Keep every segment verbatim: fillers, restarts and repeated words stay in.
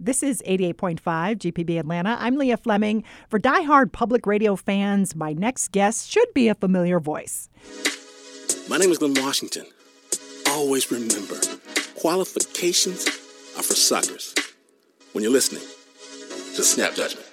This is eighty-eight point five G P B Atlanta. I'm Leah Fleming. For diehard public radio fans, my next guest should be a familiar voice. My name is Glenn Washington. Always remember, qualifications are for suckers. When you're listening, just snap judgment.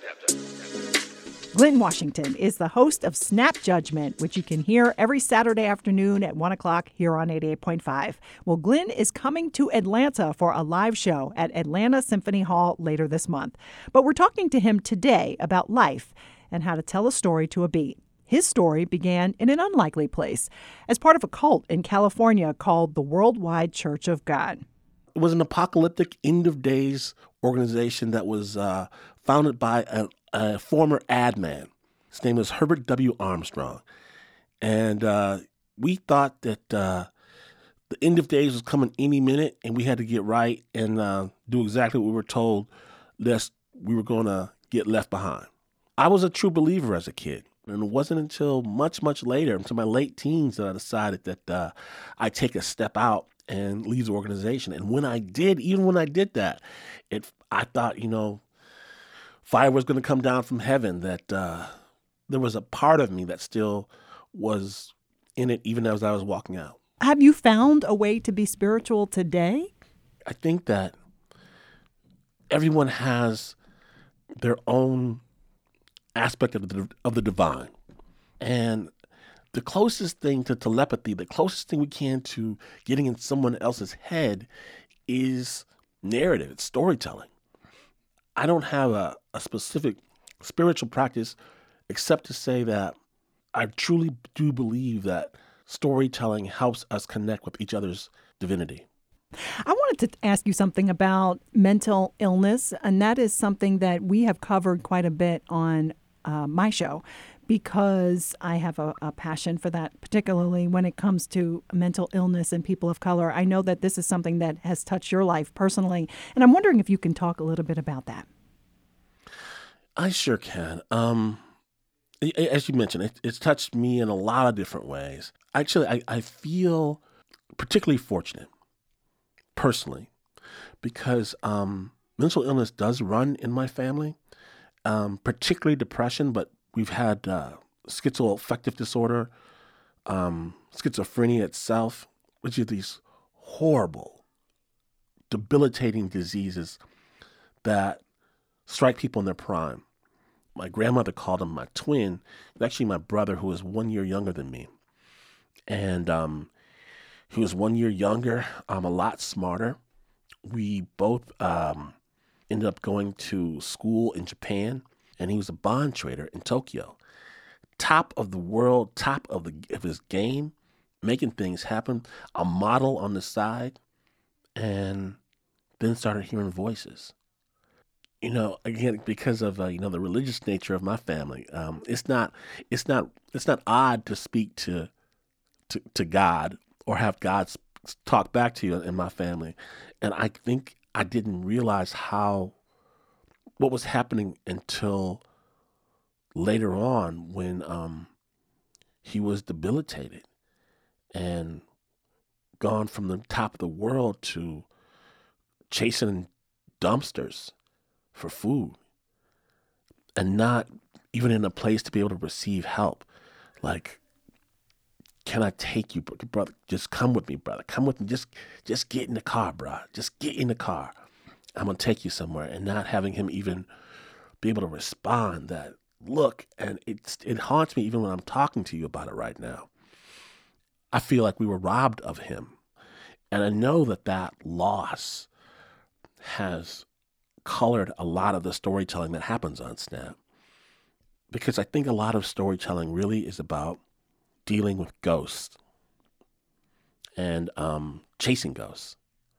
Glenn Washington is the host of Snap Judgment, which you can hear every Saturday afternoon at one o'clock here on eighty-eight point five. Well, Glenn is coming to Atlanta for a live show at Atlanta Symphony Hall later this month. But we're talking to him today about life and how to tell a story to a beat. His story began in an unlikely place, as part of a cult in California called the Worldwide Church of God. It was an apocalyptic end-of-days organization that was uh, founded by a, a former ad man. His name was Herbert W. Armstrong. And uh, we thought that uh, the end of days was coming any minute, and we had to get right and uh, do exactly what we were told, lest we were going to get left behind. I was a true believer as a kid. And it wasn't until much, much later, into my late teens, that I decided that uh, I'd take a step out and leave the organization. And when I did, even when I did that, it I thought, you know, fire was going to come down from heaven, that uh, there was a part of me that still was in it, even as I was walking out. Have you found a way to be spiritual today? I think that everyone has their own aspect of the of the divine. And the closest thing to telepathy, the closest thing we can to getting in someone else's head is narrative, it's storytelling. I don't have a, a specific spiritual practice except to say that I truly do believe that storytelling helps us connect with each other's divinity. I wanted to ask you something about mental illness, and that is something that we have covered quite a bit on uh, my show, because I have a, a passion for that, particularly when it comes to mental illness and people of color. I know that this is something that has touched your life personally, and I'm wondering if you can talk a little bit about that. I sure can. Um, as you mentioned, it, it's touched me in a lot of different ways. Actually, I, I feel particularly fortunate, personally, because um, mental illness does run in my family, um, particularly depression, but we've had uh, schizoaffective disorder, um, schizophrenia itself, which are these horrible, debilitating diseases that strike people in their prime. My grandmother called him my twin. He's actually my brother, who is one year younger than me. And um, he was one year younger, um, a lot smarter. We both um, ended up going to school in Japan, and he was a bond trader in Tokyo. Top of the world, top of the of his game, making things happen, a model on the side, and then started hearing voices. You know, again, because of uh, you know the religious nature of my family, um, it's not it's not it's not odd to speak to to, to God or have God talk back to you in my family. And I think I didn't realize how, what was happening until later on when um, he was debilitated and gone from the top of the world to chasing dumpsters for food and not even in a place to be able to receive help. Like, can I take you, brother? Just come with me, brother. Come with me. Just just get in the car, bro. Just get in the car. I'm going to take you somewhere. And not having him even be able to respond that look. And it's, it haunts me even when I'm talking to you about it right now. I feel like we were robbed of him. And I know that that loss has colored a lot of the storytelling that happens on Snap. Because I think a lot of storytelling really is about dealing with ghosts and um, chasing ghosts.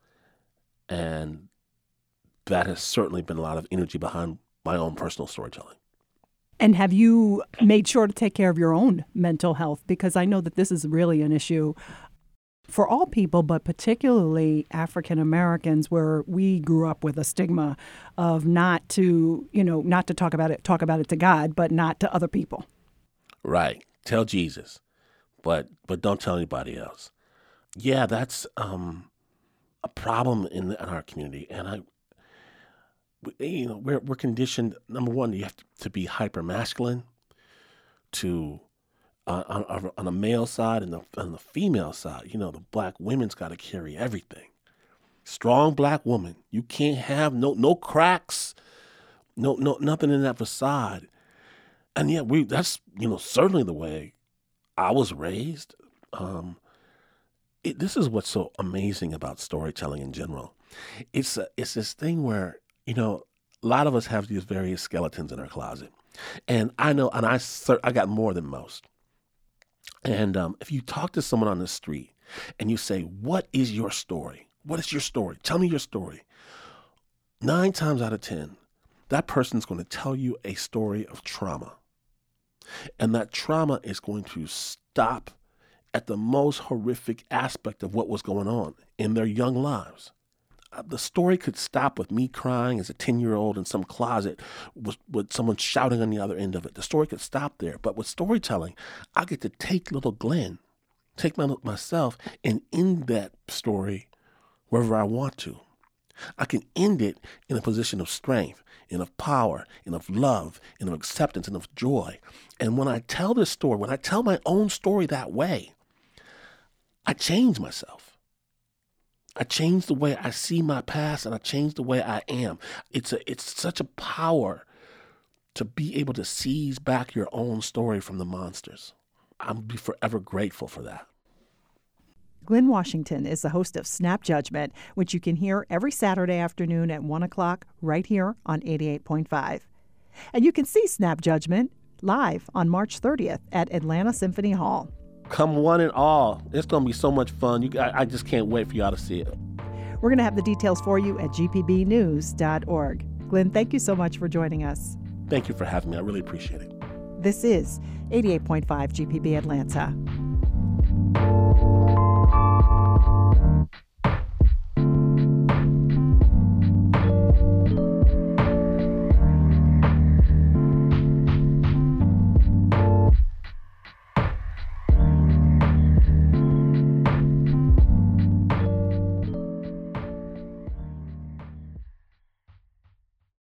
And that has certainly been a lot of energy behind my own personal storytelling. And have you made sure to take care of your own mental health? Because I know that this is really an issue for all people, but particularly African Americans, where we grew up with a stigma of not to, you know, not to talk about it, talk about it to God, but not to other people. Right. Tell Jesus, but but don't tell anybody else. Yeah, that's um, a problem in, the, in our community, and I you know, we're, we're conditioned, number one, you have to, to be hyper masculine to, uh, on, on a male side, and the, on the female side, you know, the black women's got to carry everything. Strong black woman. You can't have no, no cracks, no, no, nothing in that facade. And yet we, that's, you know, certainly the way I was raised. Um, it, this is what's so amazing about storytelling in general. It's a, it's this thing where, you know, a lot of us have these various skeletons in our closet. And I know, and I I got more than most. And um, if you talk to someone on the street and you say, what is your story? What is your story? Tell me your story. Nine times out of ten, that person's going to tell you a story of trauma. And that trauma is going to stop at the most horrific aspect of what was going on in their young lives. The story could stop with me crying as a ten-year-old in some closet with, with someone shouting on the other end of it. The story could stop there. But with storytelling, I get to take little Glenn, take my, myself, and end that story wherever I want to. I can end it in a position of strength, and of power, and of love, and of acceptance, and of joy. And when I tell this story, when I tell my own story that way, I change myself. I change the way I see my past, and I change the way I am. It's a, it's such a power to be able to seize back your own story from the monsters. I'm be forever grateful for that. Glynn Washington is the host of Snap Judgment, which you can hear every Saturday afternoon at one o'clock right here on eighty-eight point five. And you can see Snap Judgment live on March thirtieth at Atlanta Symphony Hall. Come one and all. It's going to be so much fun. You, I, I just can't wait for y'all to see it. We're going to have the details for you at g p b news dot org. Glynn, thank you so much for joining us. Thank you for having me. I really appreciate it. This is eighty-eight point five G P B Atlanta.